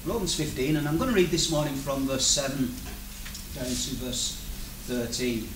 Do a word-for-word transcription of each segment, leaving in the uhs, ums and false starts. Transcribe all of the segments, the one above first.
Romans fifteen, and I'm going to read this morning from verse seven down to verse thirteen.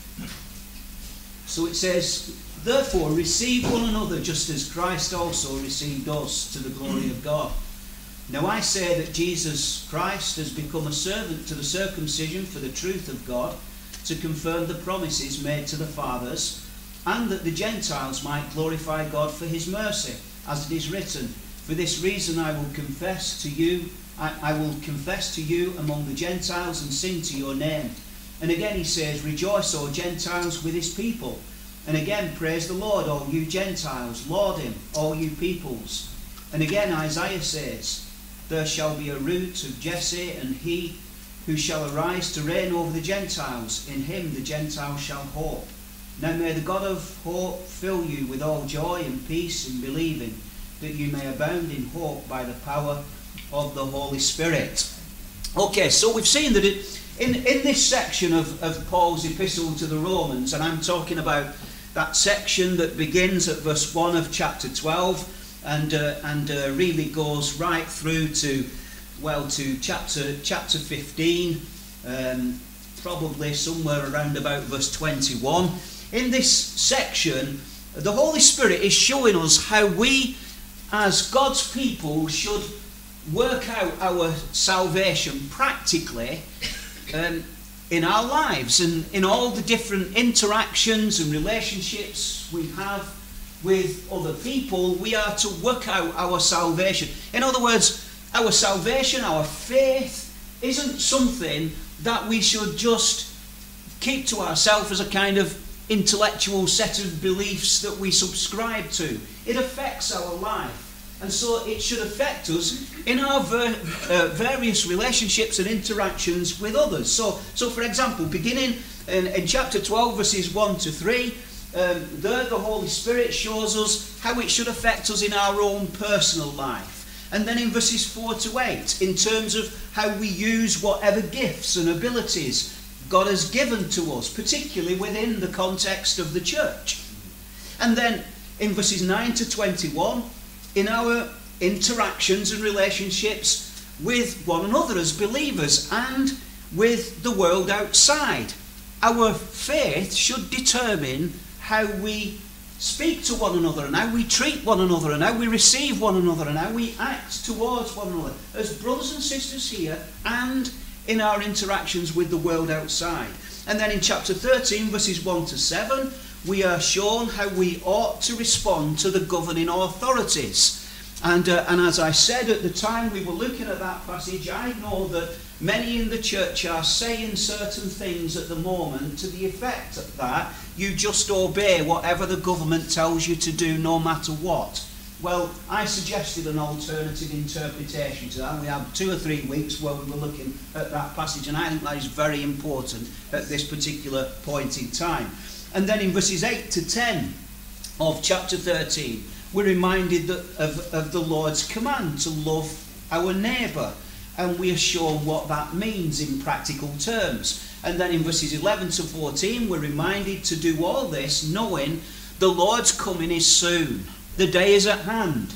So it says, "Therefore receive one another just as Christ also received us to the glory of God. Now I say that Jesus Christ has become a servant to the circumcision for the truth of God, to confirm the promises made to the fathers, and that the Gentiles might glorify God for his mercy, as it is written, for this reason I will confess to you, I, I will confess to you among the Gentiles and sing to your name." And again he says, "Rejoice, O Gentiles, with his people." And again, "Praise the Lord, all you Gentiles, laud him, all you peoples." And again Isaiah says, "There shall be a root of Jesse, and he who shall arise to reign over the Gentiles, in him the Gentiles shall hope. Now may the God of hope fill you with all joy and peace in believing, that you may abound in hope by the power of the Holy Spirit." Okay, so we've seen that it, in, in this section of, of Paul's epistle to the Romans, and I'm talking about that section that begins at verse one of chapter twelve, and uh, and uh, really goes right through to, well, to chapter chapter fifteen, um, probably somewhere around about verse twenty-one. In this section, the Holy Spirit is showing us how we, as God's people, should work out our salvation practically um, in our lives, and in all the different interactions and relationships we have with other people. We are to work out our salvation. In other words, our salvation, our faith, isn't something that we should just keep to ourselves as a kind of intellectual set of beliefs that we subscribe to. It affects our life. And so it should affect us in our ver- uh, various relationships and interactions with others. So, so for example, beginning in, in chapter twelve, verses one to three, um, there the Holy Spirit shows us how it should affect us in our own personal life. And then in verses four to eight, in terms of how we use whatever gifts and abilities God has given to us, particularly within the context of the church. And then in verses nine to twenty-one, in our interactions and relationships with one another as believers and with the world outside. Our faith should determine how we speak to one another, and how we treat one another, and how we receive one another, and how we act towards one another as brothers and sisters here, and in our interactions with the world outside. And then in chapter thirteen, verses one to seven, we are shown how we ought to respond to the governing authorities. And, uh, and as I said at the time we were looking at that passage, I know that many in the church are saying certain things at the moment to the effect that you just obey whatever the government tells you to do, no matter what. Well, I suggested an alternative interpretation to that. We had two or three weeks where we were looking at that passage, and I think that is very important at this particular point in time. And then in verses eight to ten of chapter thirteen, we're reminded that of, of the Lord's command to love our neighbour, and we are shown what that means in practical terms. And then in verses eleven to fourteen, we're reminded to do all this knowing the Lord's coming is soon. The day is at hand.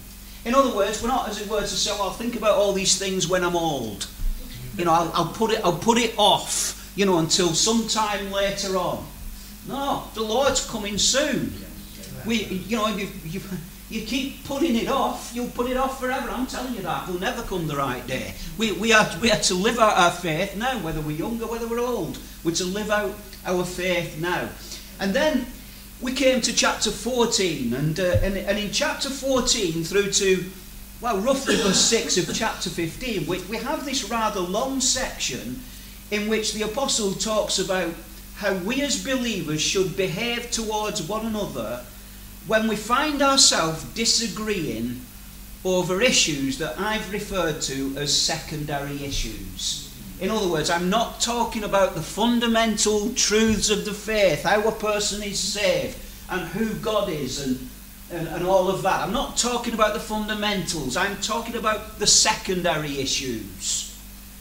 In other words, we're not, as it were, to say, well, I'll think about all these things when I'm old. You know, I'll, I'll put it, I'll put it off, you know, until sometime later on. No, the Lord's coming soon. We, you know, if you, you, you keep putting it off, you'll put it off forever. I'm telling you that. Will never come the right day. We, we, are, we are to live out our faith now, whether we're young or whether we're old. We're to live out our faith now. And then we came to chapter fourteen, and, uh, and, and in chapter fourteen through to, well, roughly verse six of chapter fifteen, we, we have this rather long section in which the apostle talks about how we as believers should behave towards one another when we find ourselves disagreeing over issues that I've referred to as secondary issues. In other words, I'm not talking about the fundamental truths of the faith, how a person is saved and who God is and, and, and all of that. I'm not talking about the fundamentals. I'm talking about the secondary issues.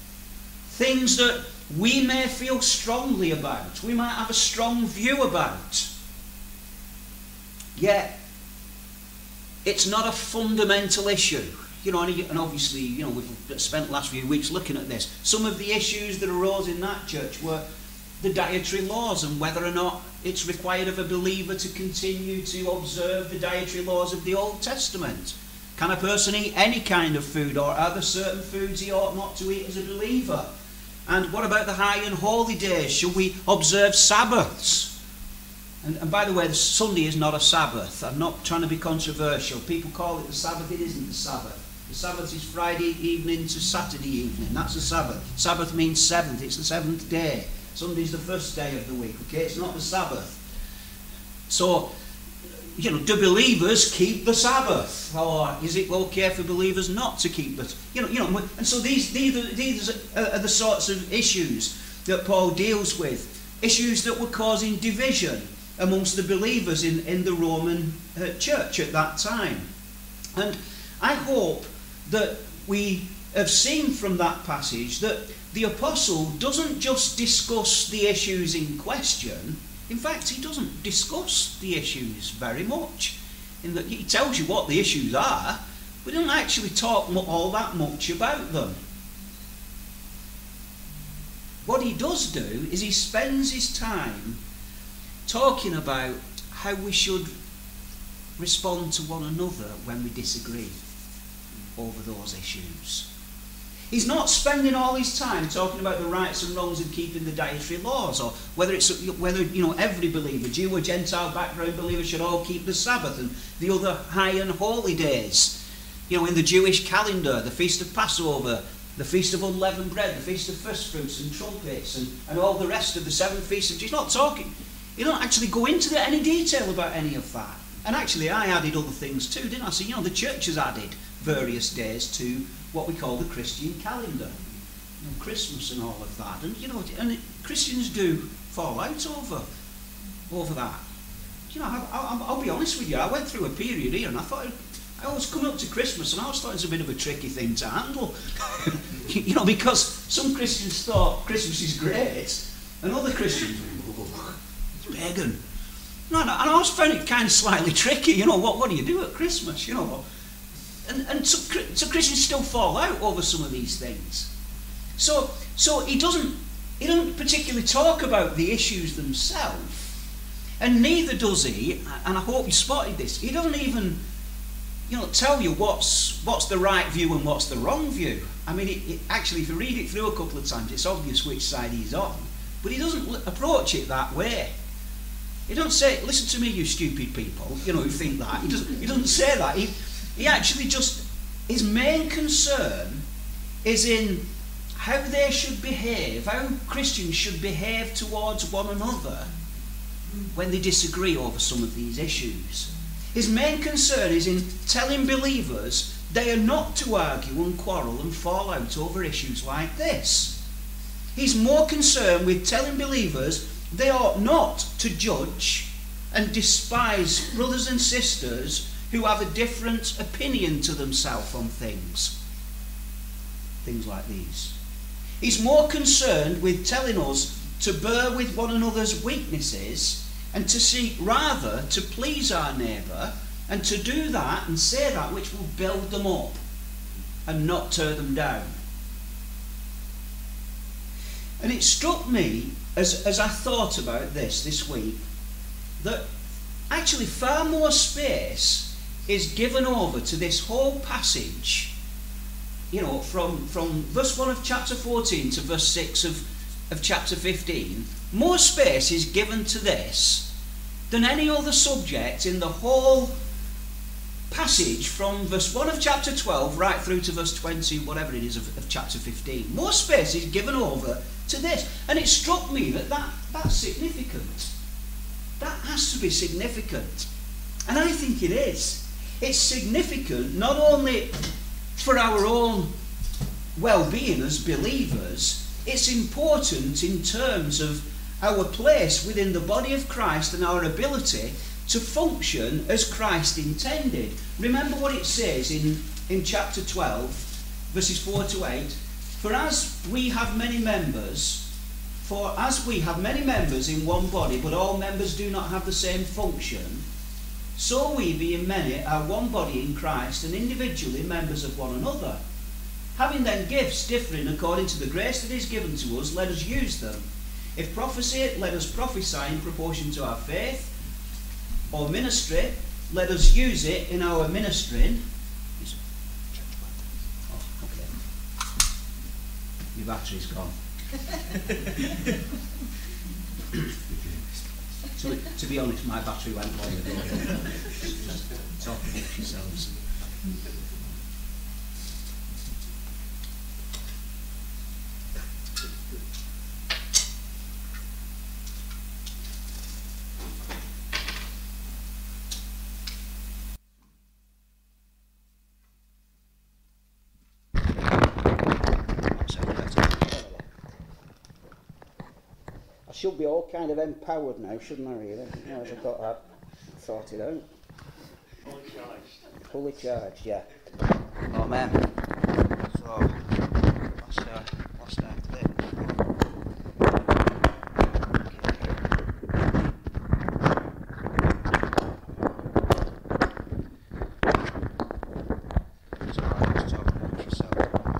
Things that we may feel strongly about, we might have a strong view about. Yet, it's not a fundamental issue. You know, and, he, and obviously, you know, we've spent the last few weeks looking at this. Some of the issues that arose in that church were the dietary laws and whether or not it's required of a believer to continue to observe the dietary laws of the Old Testament. Can a person eat any kind of food, or are there certain foods he ought not to eat as a believer? And what about the high and holy days? Should we observe Sabbaths? And, and by the way, the Sunday is not a Sabbath. I'm not trying to be controversial. People call it the Sabbath. It isn't the Sabbath. The Sabbath is Friday evening to Saturday evening. That's the Sabbath. Sabbath means seventh. It's the seventh day. Sunday's the first day of the week. Okay, it's not the Sabbath. So, you know, do believers keep the Sabbath, or is it okay for believers not to keep it? You know, you know, and so these these are, these are the sorts of issues that Paul deals with, issues that were causing division amongst the believers in in the Roman uh, church at that time. And I hope that we have seen from that passage that the apostle doesn't just discuss the issues in question. In fact, he doesn't discuss the issues very much. In that he tells you what the issues are, but he doesn't actually talk all that much about them. What he does do is he spends his time talking about how we should respond to one another when we disagree over those issues. He's not spending all his time talking about the rights and wrongs of keeping the dietary laws, or whether it's whether you know every believer, Jew or Gentile background believer, should all keep the Sabbath and the other high and holy days. You know, in the Jewish calendar, the Feast of Passover, the Feast of Unleavened Bread, the Feast of First Fruits and Trumpets, and, and all the rest of the seven feasts of Jesus. He's not talking. He don't actually go into the, any detail about any of that. And actually, I added other things too, didn't I? So, you know, the church has added various days to what we call the Christian calendar, you know, Christmas and all of that. And you know, and it, Christians do fall out over over that. You know, I, I, I'll be honest with you. I went through a period here, and I thought I was coming up to Christmas, and I was thought it was a bit of a tricky thing to handle. You know, because some Christians thought Christmas is great, and other Christians, oh, it's pagan. No, no, and I always found it kind of slightly tricky. You know, what what do you do at Christmas? You know. And, and so, so Christians still fall out over some of these things. So, so he doesn't he doesn't particularly talk about the issues themselves, and neither does he. And I hope you spotted this. He doesn't even, you know, tell you what's what's the right view and what's the wrong view. I mean, it, it, actually, if you read it through a couple of times, it's obvious which side he's on. But he doesn't l- approach it that way. He doesn't say, "Listen to me, you stupid people," you know, who think that. He doesn't. He doesn't say that. He, He actually just, his main concern is in how they should behave, how Christians should behave towards one another when they disagree over some of these issues. His main concern is in telling believers they are not to argue and quarrel and fall out over issues like this. He's more concerned with telling believers they ought not to judge and despise brothers and sisters who have a different opinion to themselves on things. Things like these. He's more concerned with telling us to bear with one another's weaknesses and to seek rather to please our neighbour and to do that and say that which will build them up and not tear them down. And it struck me as, as I thought about this this week that actually far more space is given over to this whole passage, you know, from, from verse one of chapter fourteen to verse six of, of chapter fifteen. More space is given to this than any other subject in the whole passage from verse one of chapter twelve right through to verse twenty, whatever it is, of, of chapter fifteen. More space is given over to this. And it struck me that, that that's significant. That has to be significant. And I think it is. It's significant not only for our own well-being as believers, it's important in terms of our place within the body of Christ and our ability to function as Christ intended. Remember what it says in, in chapter twelve, verses four to eight. For as we have many members, for as we have many members in one body, but all members do not have the same function, So we, being many, are one body in Christ, and individually members of one another. Having then gifts differing according to the grace that is given to us, let us use them. If prophecy, let us prophesy in proportion to our faith. Or ministry, let us use it in our ministering. Oh, okay. Your battery's gone. to, to be honest, my battery went long ago. Talk about yourselves. Should be all kind of empowered now, shouldn't I, really? You know, I've got that sorted out. Fully charged. Fully charged, yeah. Oh, man. So, what's uh, what's that there? It's all right, just talk about yourself.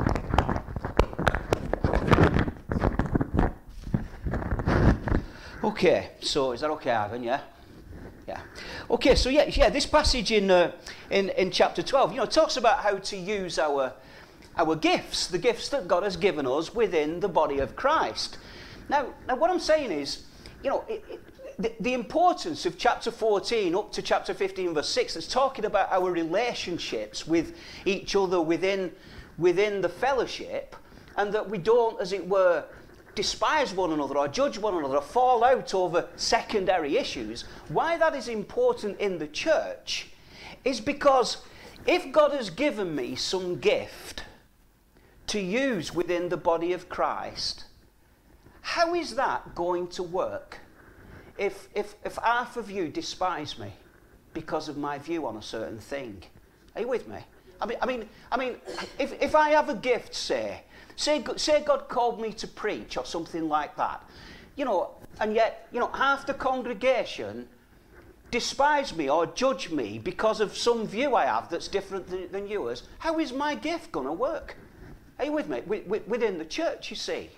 Okay, so is that okay, Ivan? Yeah, yeah. Okay, so yeah, yeah. This passage in uh, in in chapter twelve, you know, talks about how to use our our gifts, the gifts that God has given us within the body of Christ. Now, now, what I'm saying is, you know, it, it, the, the importance of chapter fourteen up to chapter fifteen, verse six, that's talking about our relationships with each other within within the fellowship, and that we don't, as it were, despise one another or judge one another or fall out over secondary issues. Why that is important in the church is because if God has given me some gift to use within the body of Christ, how is that going to work if, if, if half of you despise me because of my view on a certain thing? Are you with me? I mean, I mean, I mean, if, if I have a gift, say, Say, say God called me to preach or something like that, you know, and yet, you know, half the congregation despise me or judge me because of some view I have that's different than, than yours. How is my gift going to work? Are you with me? Within the church, you see.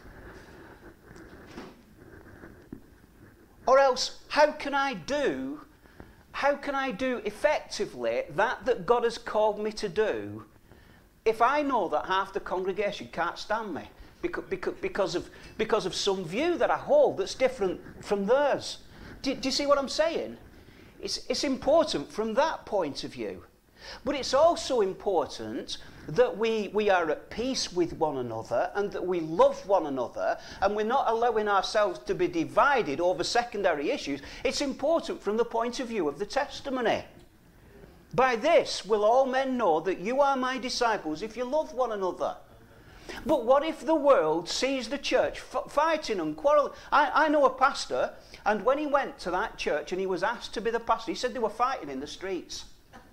Or else, how can I do, how can I do effectively that that God has called me to do if I know that half the congregation can't stand me because, because, because, of, because of some view that I hold that's different from theirs? Do, do you see what I'm saying? It's, it's important from that point of view. But it's also important that we, we are at peace with one another and that we love one another and we're not allowing ourselves to be divided over secondary issues. It's important from the point of view of the testimony. By this will all men know that you are my disciples if you love one another. But what if the world sees the church f- fighting and quarreling? I, I know a pastor, and when he went to that church and he was asked to be the pastor, he said they were fighting in the streets.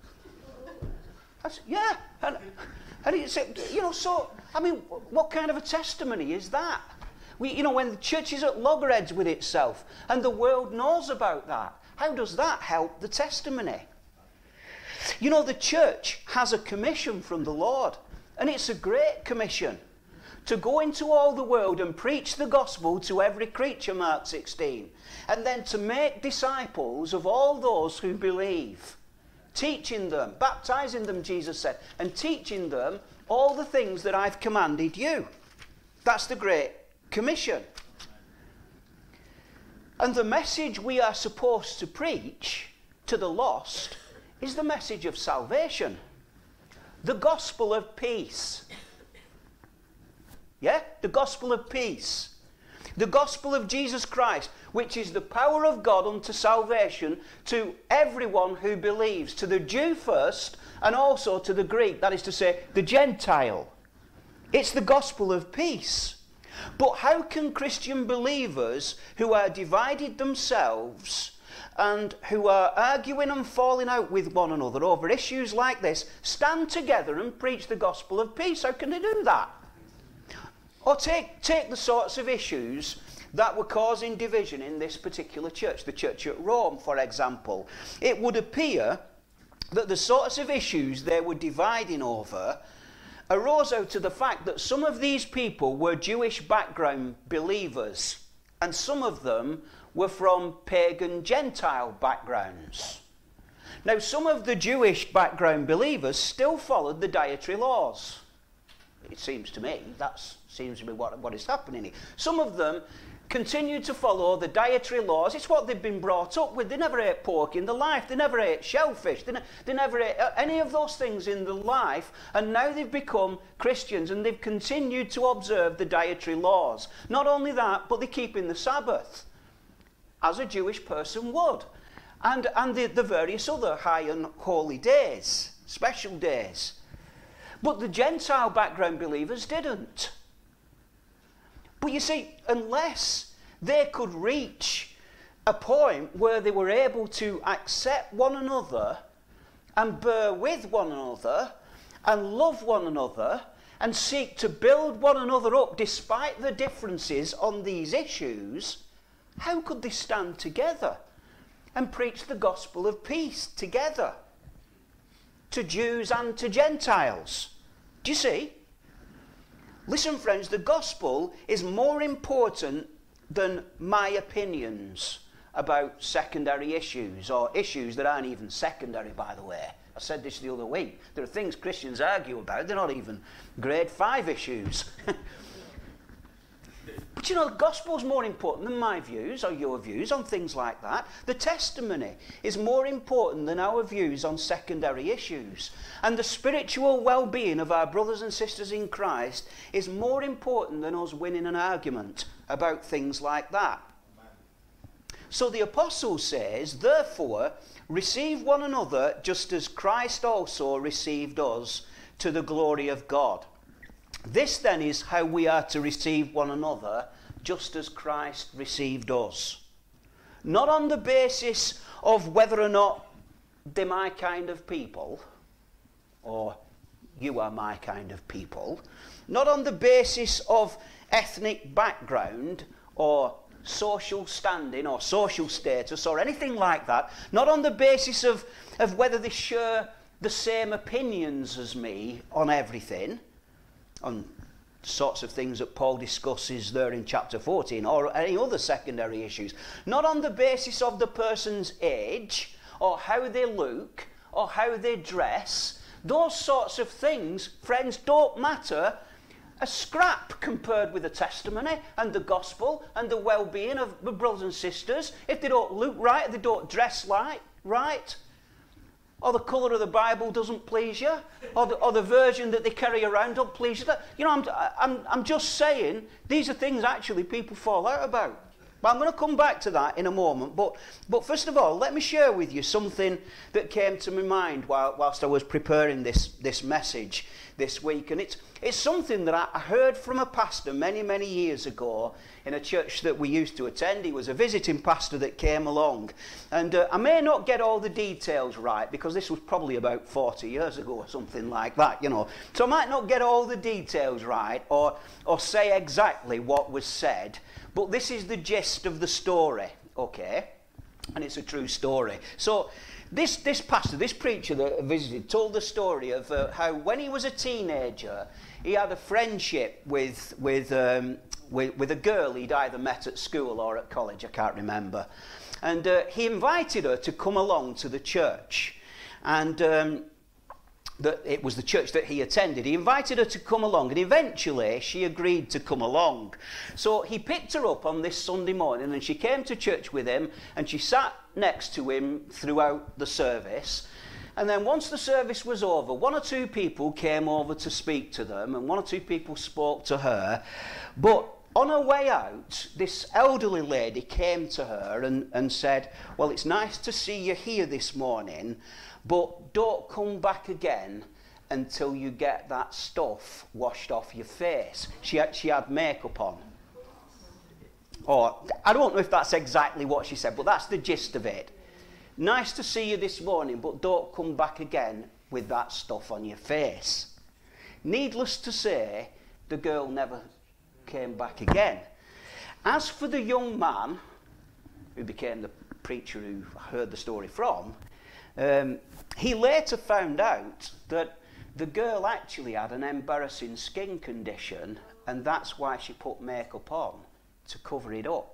I said, yeah. And, and he said, you know, so, I mean, what kind of a testimony is that? We, you know, when the church is at loggerheads with itself and the world knows about that, how does that help the testimony? You know, the church has a commission from the Lord, and it's a great commission, to go into all the world and preach the gospel to every creature, Mark sixteen, and then to make disciples of all those who believe, teaching them, baptizing them, Jesus said, and teaching them all the things that I've commanded you. That's the great commission. And the message we are supposed to preach to the lost is the message of salvation, the gospel of peace. Yeah? The gospel of peace. The gospel of Jesus Christ, which is the power of God unto salvation to everyone who believes, to the Jew first and also to the Greek, that is to say, the Gentile. It's the gospel of peace. But how can Christian believers who are divided themselves and who are arguing and falling out with one another over issues like this stand together and preach the gospel of peace? How can they do that? Or take, take the sorts of issues that were causing division in this particular church, the church at Rome, for example. It would appear that the sorts of issues they were dividing over arose out of the fact that some of these people were Jewish background believers, and some of them were from pagan Gentile backgrounds. Now, some of the Jewish background believers still followed the dietary laws. It seems to me, that seems to be what, what is happening here. Some of them continued to follow the dietary laws. It's what they've been brought up with. They never ate pork in their life. They never ate shellfish. They, ne they never ate any of those things in their life. And now they've become Christians and they've continued to observe the dietary laws. Not only that, but they keep in the Sabbath, as a Jewish person would. And, and the, the various other high and holy days, special days. But the Gentile background believers didn't. But you see, unless they could reach a point where they were able to accept one another and bear with one another and love one another and seek to build one another up despite the differences on these issues, how could they stand together and preach the gospel of peace together to Jews and to Gentiles? Do you see? Listen, friends, the gospel is more important than my opinions about secondary issues, or issues that aren't even secondary, by the way. I said this the other week. There are things Christians argue about. They're not even grade five issues. But you know, the gospel's more important than my views or your views on things like that. The testimony is more important than our views on secondary issues. And the spiritual well-being of our brothers and sisters in Christ is more important than us winning an argument about things like that. Amen. So the apostle says, therefore, receive one another just as Christ also received us to the glory of God. This then is how we are to receive one another, just as Christ received us. Not on the basis of whether or not they're my kind of people, or you are my kind of people. Not on the basis of ethnic background, or social standing, or social status, or anything like that. Not on the basis of, of whether they share the same opinions as me on everything, on sorts of things that Paul discusses there in chapter fourteen, or any other secondary issues. Not on the basis of the person's age, or how they look, or how they dress. Those sorts of things, friends, don't matter a scrap compared with the testimony and the gospel and the well-being of the brothers and sisters. If they don't look right, if they don't dress like, right, or the colour of the Bible doesn't please you, or the, or the version that they carry around don't please you. You know, I'm, I'm, I'm just saying, these are things actually people fall out about. But I'm going to come back to that in a moment. But, but first of all, let me share with you something that came to my mind while, whilst I was preparing this, this message this week. And it's, it's something that I heard from a pastor many, many years ago in a church that we used to attend. He was a visiting pastor that came along. And uh, I may not get all the details right, because this was probably about forty years ago or something like that, you know. So I might not get all the details right, or, or say exactly what was said. But this is the gist of the story, okay? And it's a true story. So this, this pastor, this preacher that I visited, told the story of uh, how when he was a teenager, he had a friendship with, with, um, with, with a girl he'd either met at school or at college, I can't remember. And uh, he invited her to come along to the church. And um, that it was the church that he attended. He invited her to come along, and eventually she agreed to come along. So he picked her up on this Sunday morning, and she came to church with him, and she sat next to him throughout the service. And then once the service was over, one or two people came over to speak to them, and one or two people spoke to her. But on her way out, this elderly lady came to her and, and said, well, it's nice to see you here this morning, but don't come back again until you get that stuff washed off your face. She had, she had makeup on. Or, I don't know if that's exactly what she said, but that's the gist of it. Nice to see you this morning, but don't come back again with that stuff on your face. Needless to say, the girl never came back again. As for the young man, who became the preacher who I heard the story from, um, he later found out that the girl actually had an embarrassing skin condition, and that's why she put makeup on, to cover it up.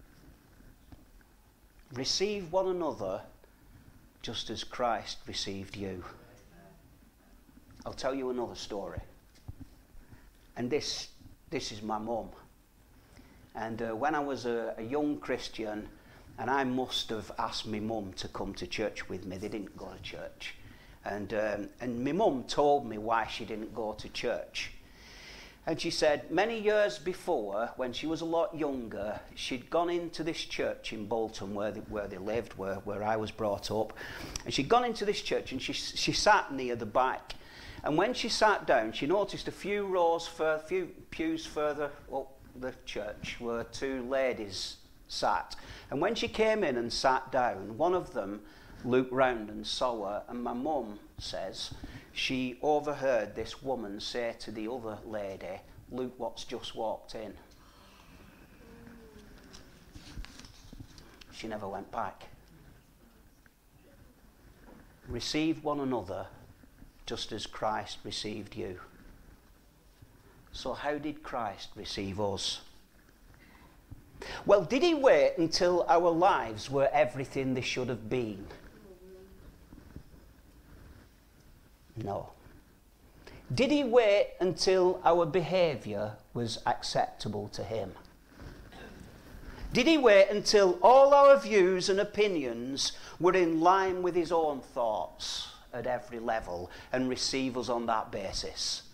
Receive one another just as Christ received you. I'll tell you another story. And this, this is my mum. And uh, when I was a, a young Christian, and I must have asked my mum to come to church with me. They didn't go to church. And, um, and my mum told me why she didn't go to church. And she said many years before, when she was a lot younger, she'd gone into this church in Bolton where they, where they lived, where, where I was brought up. And she'd gone into this church and she, she sat near the back. And when she sat down, she noticed a few rows, a few pews further up the church were two ladies sat. And when she came in and sat down, one of them looked round and saw her, and my mum says she overheard this woman say to the other lady, "Look what's just walked in." She never went back. Receive one another just as Christ received you. So how did Christ receive us? Well, did he wait until our lives were everything they should have been? No. Did he wait until our behaviour was acceptable to him? Did he wait until all our views and opinions were in line with his own thoughts at every level and receive us on that basis?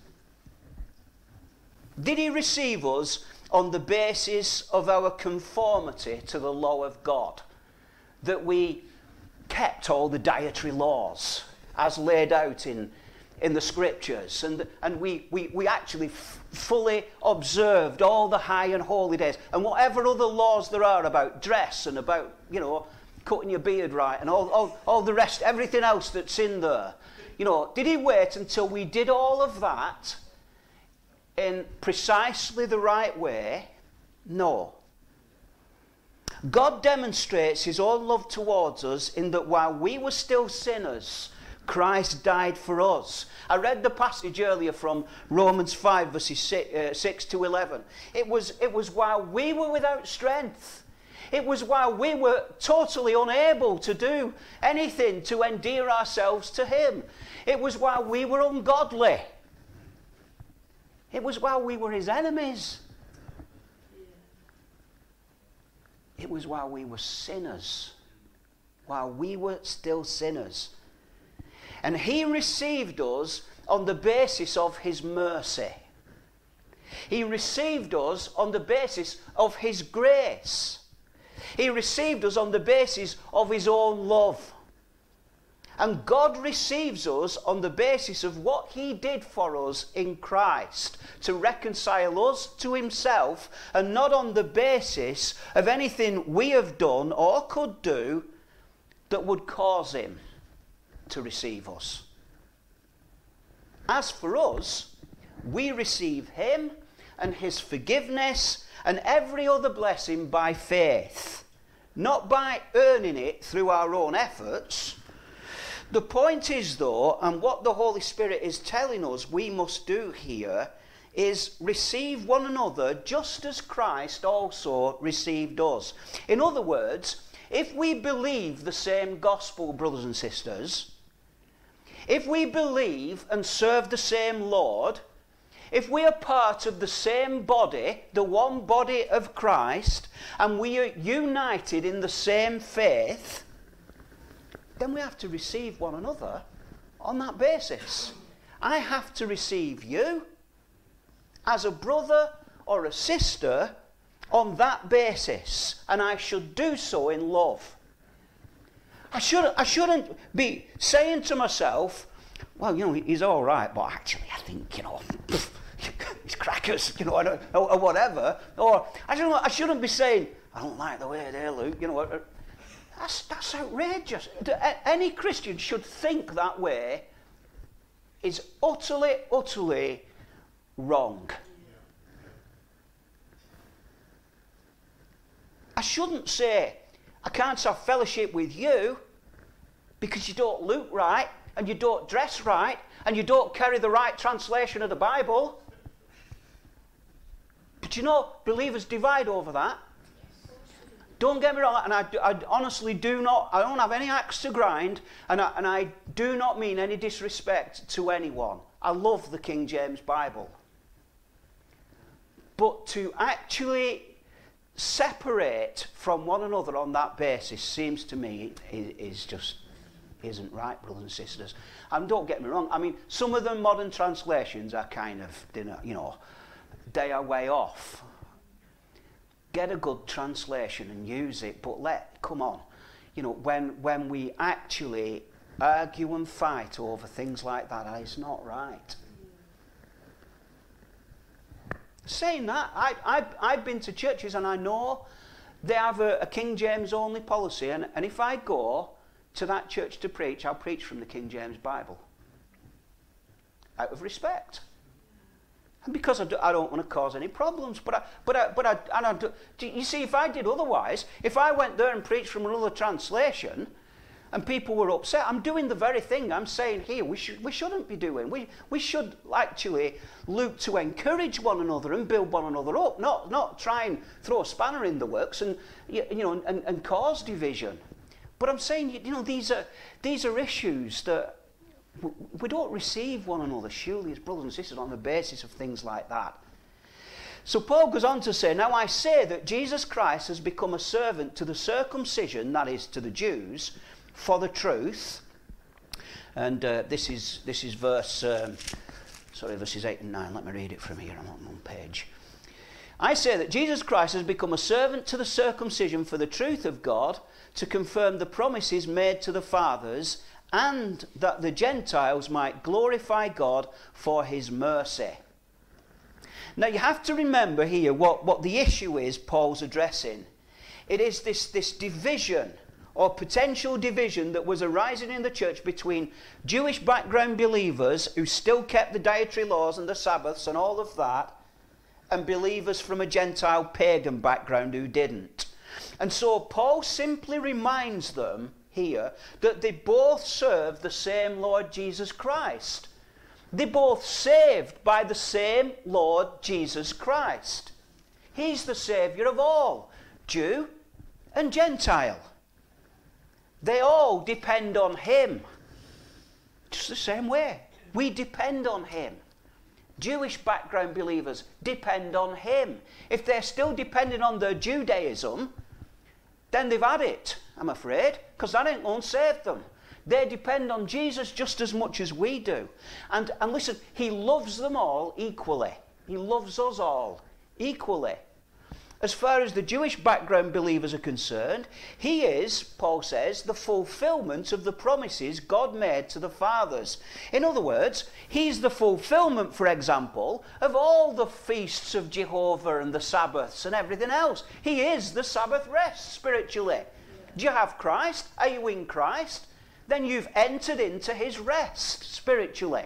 Did he receive us on the basis of our conformity to the law of God? That we kept all the dietary laws as laid out in, in the scriptures, and, and we, we, we actually f- fully observed all the high and holy days, and whatever other laws there are about dress and about, you know, cutting your beard right, and all, all, all the rest, everything else that's in there. You know, did he wait until we did all of that in precisely the right way? No. God demonstrates his own love towards us in that while we were still sinners, Christ died for us. I read the passage earlier from Romans five, verses six to eleven. It was, it was while we were without strength. It was while we were totally unable to do anything to endear ourselves to him. It was while we were ungodly. It was while we were his enemies. It was while we were sinners. While we were still sinners. And he received us on the basis of his mercy. He received us on the basis of his grace. He received us on the basis of his own love. And God receives us on the basis of what he did for us in Christ to reconcile us to himself, and not on the basis of anything we have done or could do that would cause him to receive us. As for us, we receive him and his forgiveness and every other blessing by faith, not by earning it through our own efforts. The point is, though, and what the Holy Spirit is telling us we must do here, is receive one another just as Christ also received us. In other words, if we believe the same gospel, brothers and sisters, if we believe and serve the same Lord, if we are part of the same body, the one body of Christ, and we are united in the same faith, then we have to receive one another on that basis. I have to receive you as a brother or a sister on that basis, and I should do so in love. I shouldn't, I shouldn't be saying to myself, well, you know, he's all right, but actually I think, you know, he's crackers, you know, or, or whatever. Or I shouldn't, I shouldn't be saying, I don't like the way they look, you know. That's, that's outrageous. Any Christian should think that way is utterly, utterly wrong. shouldn't say, I can't have fellowship with you because you don't look right and you don't dress right and you don't carry the right translation of the Bible. But you know, believers divide over that. Don't get me wrong, and I, I honestly do not, I don't have any axe to grind, and I, and I do not mean any disrespect to anyone. I love the King James Bible. But to actually separate from one another on that basis seems to me is, is just isn't right, brothers and sisters. And don't get me wrong, I mean, some of the modern translations are kind of, you know, they are way off. Get a good translation and use it, but let, come on, you know, when, when we actually argue and fight over things like that, it's not right. Saying that, I, I, I've been to churches and I know they have a, a King James only policy, and, and if I go to that church to preach, I'll preach from the King James Bible. Out of respect. And because I, do, I don't want to cause any problems. But I, but I, but I, and I do, you see, if I did otherwise, if I went there and preached from another translation, and people were upset, I'm doing the very thing I'm saying here we, should, we shouldn't be doing. We, we should actually look to encourage one another and build one another up, not, not try and throw a spanner in the works and, you know, and, and cause division. But I'm saying, you know, these are, these are issues that we don't receive one another, surely, as brothers and sisters, on the basis of things like that. So Paul goes on to say, now I say that Jesus Christ has become a servant to the circumcision, that is, to the Jews, for the truth. And uh, this is this is verse, um, sorry, verses eight and nine. Let me read it from here. I'm on one page. I say that Jesus Christ has become a servant to the circumcision for the truth of God, to confirm the promises made to the fathers, and that the Gentiles might glorify God for his mercy. Now you have to remember here what, what the issue is Paul's addressing. It is this, this division or potential division that was arising in the church between Jewish background believers who still kept the dietary laws and the Sabbaths and all of that, and believers from a Gentile pagan background who didn't. And so Paul simply reminds them here that they both serve the same Lord Jesus Christ. They both saved by the same Lord Jesus Christ. He's the Saviour of all, Jew and Gentile. They all depend on him. Just the same way. We depend on him. Jewish background believers depend on him. If they're still depending on their Judaism, then they've had it, I'm afraid, because that ain't going to save them. They depend on Jesus just as much as we do. And, and listen, he loves them all equally. He loves us all equally. As far as the Jewish background believers are concerned, he is, Paul says, the fulfillment of the promises God made to the fathers. In other words, he's the fulfillment, for example, of all the feasts of Jehovah and the Sabbaths and everything else. He is the Sabbath rest spiritually. Do you have Christ? Are you in Christ? Then you've entered into his rest spiritually.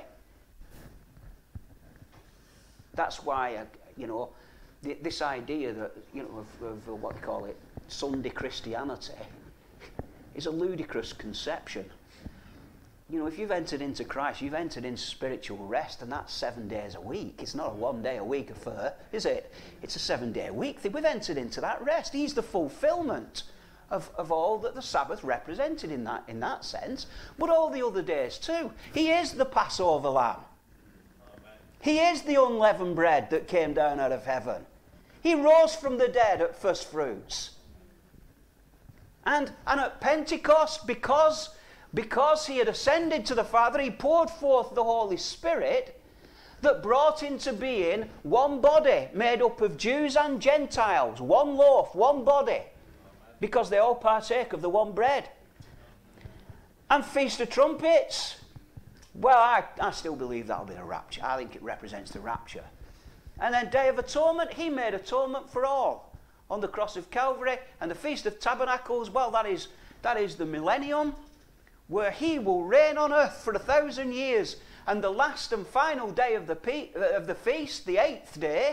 That's why, uh, you know, th this idea that, you know, of, of uh, what do you call it, Sunday Christianity is a ludicrous conception. You know, if you've entered into Christ, you've entered into spiritual rest, and that's seven days a week. It's not a one day a week affair, is it? It's a seven day a week. We've entered into that rest. He's the fulfillment Of, of all that the Sabbath represented in that, in that sense, but all the other days too. He is the Passover lamb. Amen. He is the unleavened bread that came down out of heaven. He rose from the dead at first fruits. And, and at Pentecost, because, because he had ascended to the Father, he poured forth the Holy Spirit that brought into being one body made up of Jews and Gentiles, one loaf, one body, because they all partake of the one bread. And Feast of Trumpets, well, I, I still believe that'll be the rapture. I think it represents the rapture. And then Day of Atonement, he made atonement for all on the cross of Calvary. And the Feast of Tabernacles, well, that is, that is the millennium, where he will reign on earth for a thousand years. And the last and final day of the, pe of the feast, the eighth day,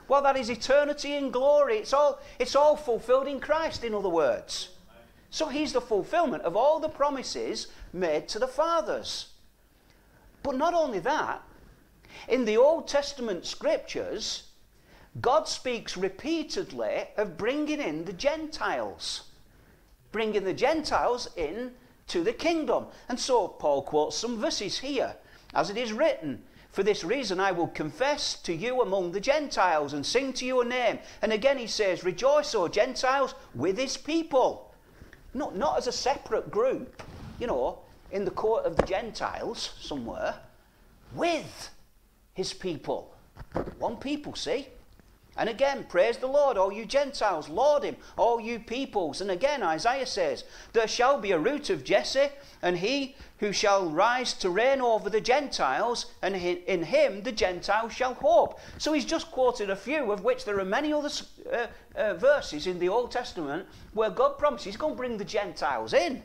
Well, that is eternity in glory. It's all, it's all fulfilled in Christ, in other words. So he's the fulfillment of all the promises made to the fathers. But not only that, in the Old Testament scriptures, God speaks repeatedly of bringing in the Gentiles. Bringing the Gentiles in to the kingdom. And so Paul quotes some verses here. As it is written, for this reason I will confess to you among the Gentiles and sing to you a name. And again he says, rejoice, O Gentiles, with his people. Not, not as a separate group, you know, in the court of the Gentiles somewhere. With his people. One people, see? And again, praise the Lord, all you Gentiles, laud him, all you peoples. And again, Isaiah says, there shall be a root of Jesse, and he who shall rise to reign over the Gentiles, and in him the Gentiles shall hope. So he's just quoted a few, of which there are many other uh, uh, verses in the Old Testament where God promises he's going to bring the Gentiles in.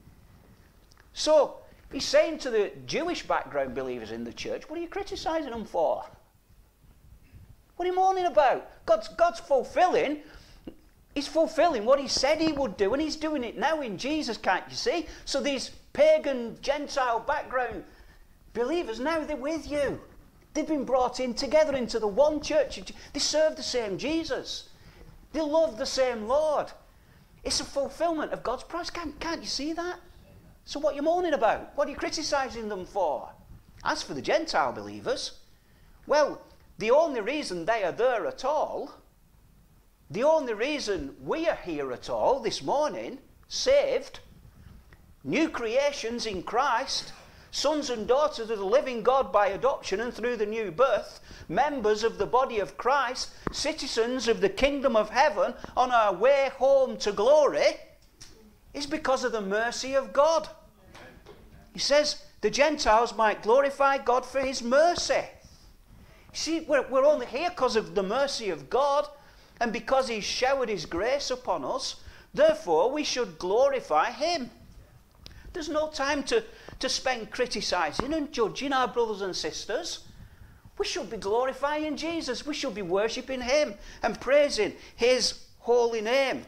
So he's saying to the Jewish background believers in the church, what are you criticising them for? What are you mourning about? God's, God's fulfilling. He's fulfilling what he said he would do, and he's doing it now in Jesus, can't you see? So these pagan, Gentile background believers, now they're with you. They've been brought in together into the one church. They serve the same Jesus. They love the same Lord. It's a fulfillment of God's promise. Can't, can't you see that? So what are you mourning about? What are you criticising them for? As for the Gentile believers, well, the only reason they are there at all, the only reason we are here at all this morning, saved, new creations in Christ, sons and daughters of the living God by adoption and through the new birth, members of the body of Christ, citizens of the kingdom of heaven on our way home to glory, is because of the mercy of God. He says the Gentiles might glorify God for his mercy. See, we're, we're only here because of the mercy of God and because he's showered his grace upon us. Therefore, we should glorify him. There's no time to, to spend criticising and judging our brothers and sisters. We should be glorifying Jesus. We should be worshipping him and praising his holy name.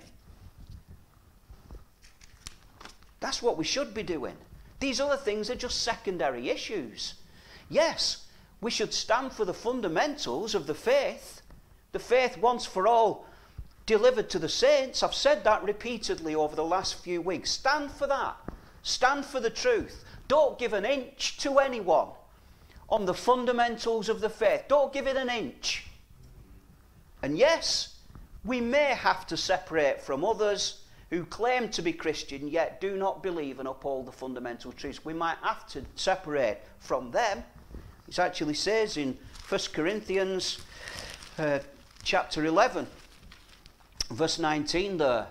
That's what we should be doing. These other things are just secondary issues. Yes, we should stand for the fundamentals of the faith, the faith once for all delivered to the saints. I've said that repeatedly over the last few weeks. Stand for that. Stand for the truth. Don't give an inch to anyone on the fundamentals of the faith. Don't give it an inch. And yes, we may have to separate from others who claim to be Christian yet do not believe and uphold the fundamental truths. We might have to separate from them. It actually says in First Corinthians uh, chapter eleven, verse nineteen there,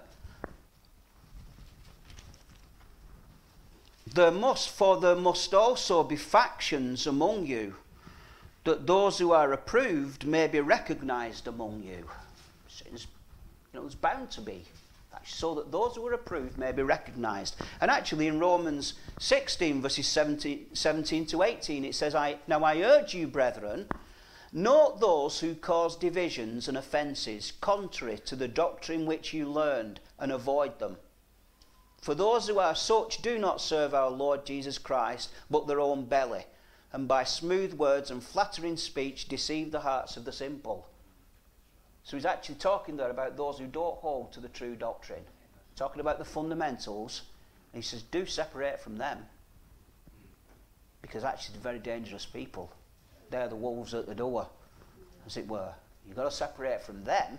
there must, for there must also be factions among you, that those who are approved may be recognized among you. It's, you know, it's bound to be, so that those who are approved may be recognized. And actually in Romans sixteen, verses seventeen, seventeen to eighteen, it says, I, now I urge you, brethren, note those who cause divisions and offences contrary to the doctrine which you learned, and avoid them. For those who are such do not serve our Lord Jesus Christ, but their own belly, and by smooth words and flattering speech deceive the hearts of the simple. So he's actually talking there about those who don't hold to the true doctrine. Talking about the fundamentals. And he says, do separate from them. Because actually they're very dangerous people. They're the wolves at the door, as it were. You've got to separate from them.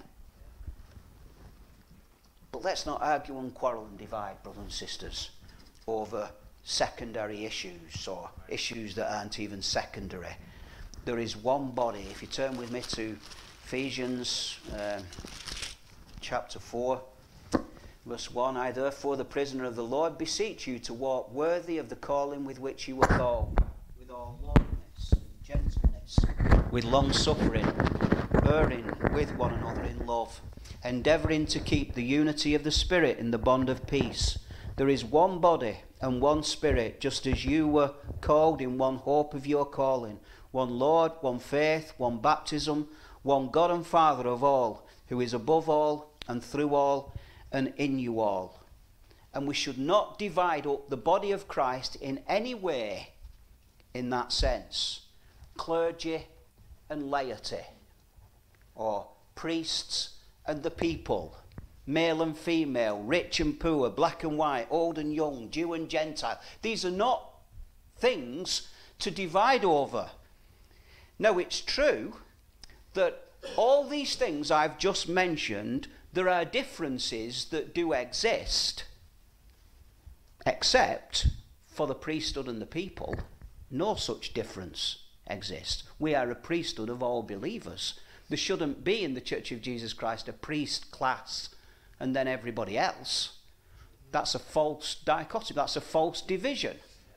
But let's not argue and quarrel and divide, brothers and sisters, over secondary issues or issues that aren't even secondary. There is one body. If you turn with me to Ephesians um, chapter four, verse one, I therefore, the prisoner of the Lord, beseech you to walk worthy of the calling with which you were called, with all lowliness and gentleness, with long suffering, bearing with one another in love, endeavouring to keep the unity of the Spirit in the bond of peace. There is one body and one Spirit, just as you were called in one hope of your calling, one Lord, one faith, one baptism, one God and Father of all, who is above all and through all and in you all. And we should not divide up the body of Christ in any way in that sense. Clergy and laity, or priests and the people, male and female, rich and poor, black and white, old and young, Jew and Gentile. These are not things to divide over. Now, it's true that all these things I've just mentioned, there are differences that do exist, except for the priesthood and the people. No such difference exists. We are a priesthood of all believers. There shouldn't be in the Church of Jesus Christ a priest class and then everybody else. That's a false dichotomy. That's a false division.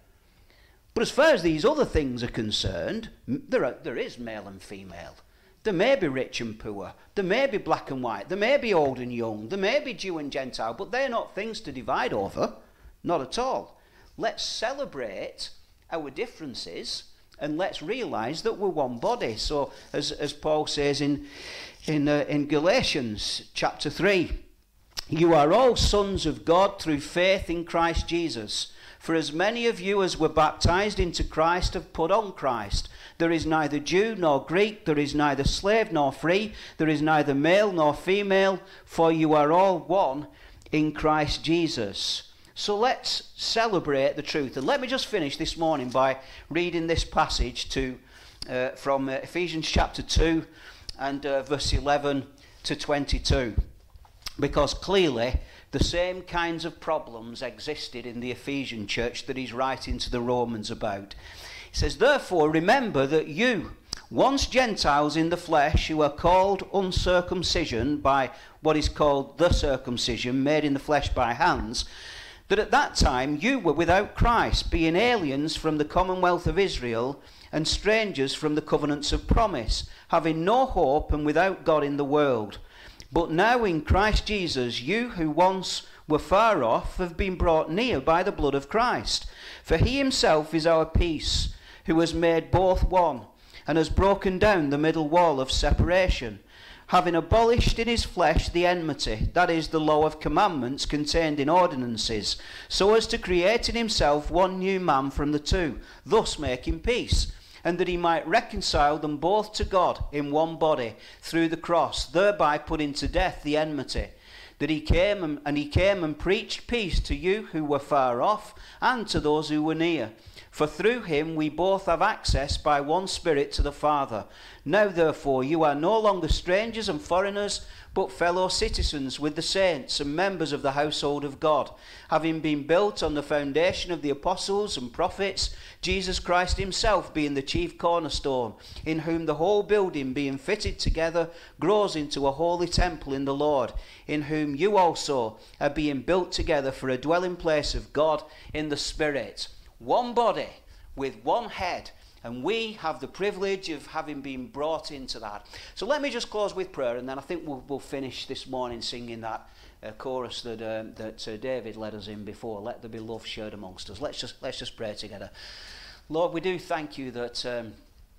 But as far as these other things are concerned, there, are, there is male and female. There may be rich and poor. There may be black and white. There may be old and young. There may be Jew and Gentile. But they're not things to divide over. Not at all. Let's celebrate our differences and let's realise that we're one body. So as, as Paul says in, in, uh, in Galatians chapter three, you are all sons of God through faith in Christ Jesus. For as many of you as were baptized into Christ have put on Christ. There is neither Jew nor Greek, there is neither slave nor free, there is neither male nor female, for you are all one in Christ Jesus. So let's celebrate the truth. And let me just finish this morning by reading this passage to uh, from uh, Ephesians chapter two and uh, verse eleven to twenty-two. Because clearly the same kinds of problems existed in the Ephesian church that he's writing to the Romans about. He says, therefore remember that you, once Gentiles in the flesh, who are called uncircumcision by what is called the circumcision made in the flesh by hands, that at that time you were without Christ, being aliens from the commonwealth of Israel and strangers from the covenants of promise, having no hope and without God in the world. But now in Christ Jesus, you who once were far off have been brought near by the blood of Christ. For he himself is our peace, who has made both one, and has broken down the middle wall of separation, having abolished in his flesh the enmity, that is, the law of commandments contained in ordinances, so as to create in himself one new man from the two, thus making peace, and that he might reconcile them both to God in one body through the cross, thereby putting to death the enmity. That he came and, and he came and preached peace to you who were far off, and to those who were near. For through him we both have access by one Spirit to the Father. Now therefore you are no longer strangers and foreigners, but fellow citizens with the saints and members of the household of God, having been built on the foundation of the apostles and prophets, Jesus Christ himself being the chief cornerstone, in whom the whole building being fitted together grows into a holy temple in the Lord, in whom you also are being built together for a dwelling place of God in the Spirit. One body with one head, and we have the privilege of having been brought into that. So let me just close with prayer, and then I think we'll, we'll finish this morning singing that uh, chorus that um, that uh, David led us in before. Let there be love shared amongst us. Let's just let's just pray together. Lord, we do thank you that um,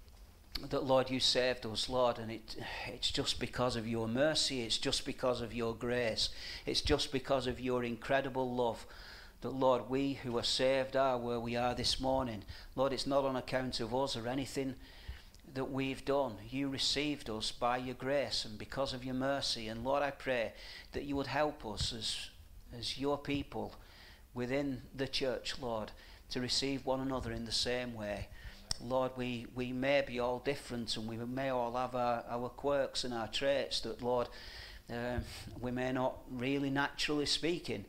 that Lord, you saved us, Lord, and it it's just because of your mercy. It's just because of your grace. It's just because of your incredible love that, Lord, we who are saved are where we are this morning. Lord, it's not on account of us or anything that we've done. You received us by your grace and because of your mercy. And Lord, I pray that you would help us as, as your people within the church, Lord, to receive one another in the same way. Lord, we, we may be all different, and we may all have our, our quirks and our traits that, Lord, uh, we may not really, naturally speaking,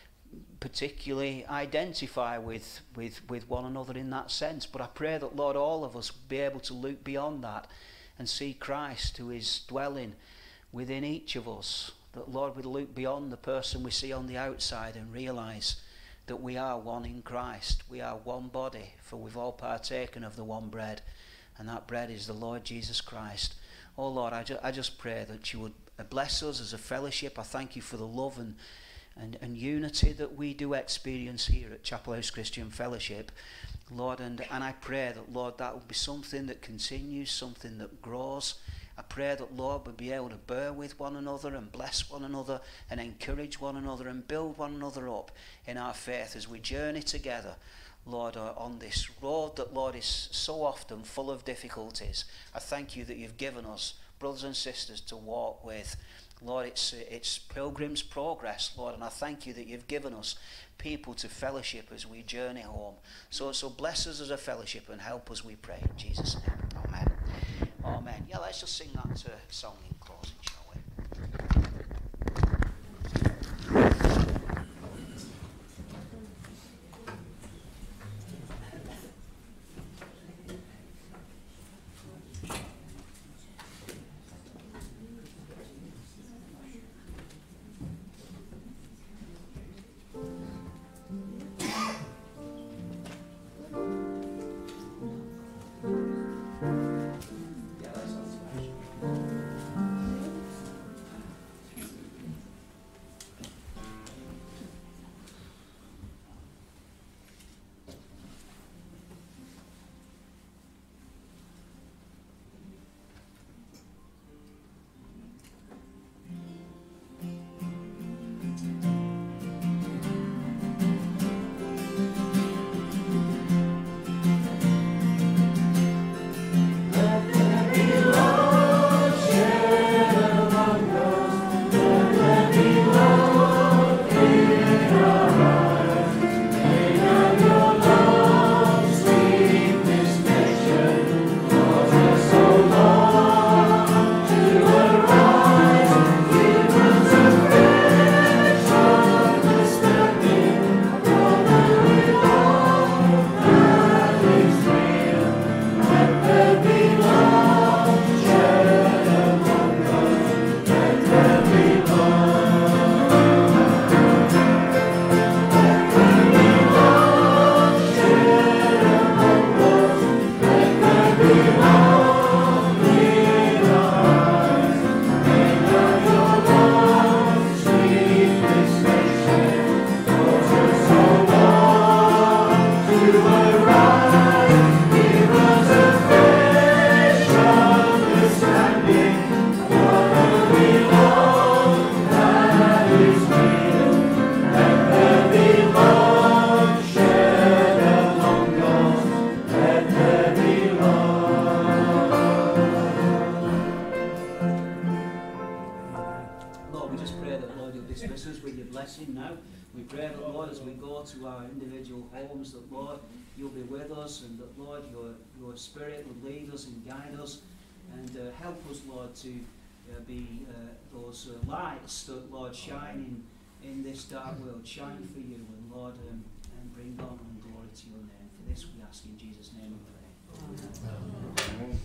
particularly identify with, with, with one another in that sense. But I pray that, Lord, all of us be able to look beyond that and see Christ who is dwelling within each of us. That, Lord, we look beyond the person we see on the outside and realise that we are one in Christ. We are one body, for we've all partaken of the one bread, and that bread is the Lord Jesus Christ. Oh, Lord, I, ju- I just pray that you would bless us as a fellowship. I thank you for the love and and, and unity that we do experience here at Chapel House Christian Fellowship, Lord, and, and I pray that, Lord, that will be something that continues, something that grows. I pray that, Lord, we'll be able to bear with one another and bless one another and encourage one another and build one another up in our faith as we journey together, Lord, uh, on this road that, Lord, is so often full of difficulties. I thank you that you've given us brothers and sisters to walk with. Lord, it's, it's Pilgrim's Progress, Lord, and I thank you that you've given us people to fellowship as we journey home. So, so bless us as a fellowship and help us, we pray, in Jesus' name. Amen. Amen. Yeah, let's just sing that uh, song in closing, shall we? Spirit would lead us and guide us and uh, help us, Lord, to uh, be uh, those uh, lights that, Lord, shine in, in this dark world. Shine for you, and Lord, um, and bring honor and glory to your name. For this we ask in Jesus' name we pray. Amen. Amen.